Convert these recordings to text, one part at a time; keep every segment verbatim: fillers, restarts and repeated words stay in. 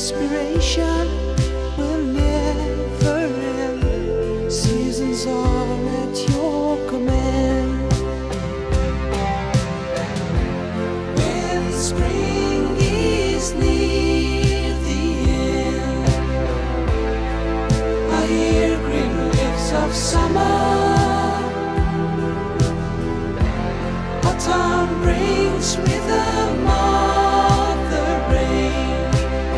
inspiration will never end. Seasons are at your command. When spring is near the end, I hear green leaves of summer. Autumn brings rhythm of the rain,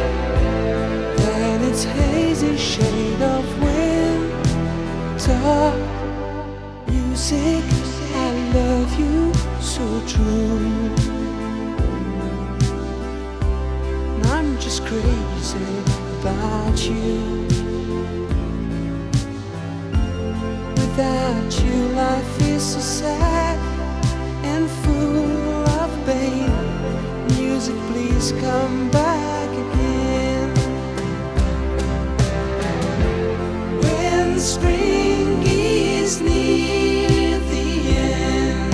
and its hazy shade of winter. Music, I love you so true. And I'm just crazy about you. Without you, life is so sad and full of pain. Music, please come back again. When spring is near the end,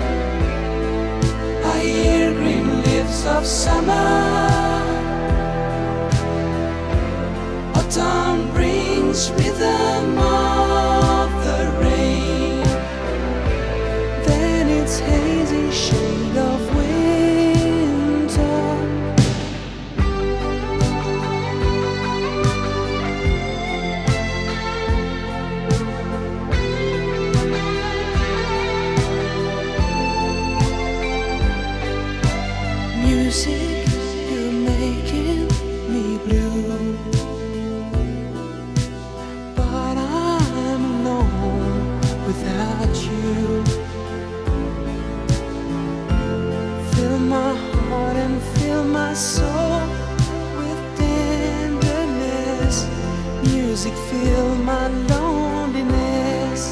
I hear green leaves of summer. Autumn brings rhythm of the rain, then its hazy shade of winter. Music, you're making me blue, but I'm alone without you. Fill my heart and fill my soul with tenderness. Music, fill my loneliness.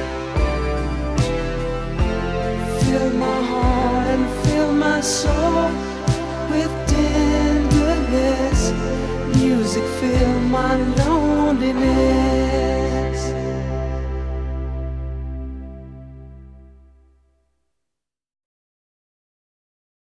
Fill my heart and fill my soul with tenderness. Music, fill my loneliness.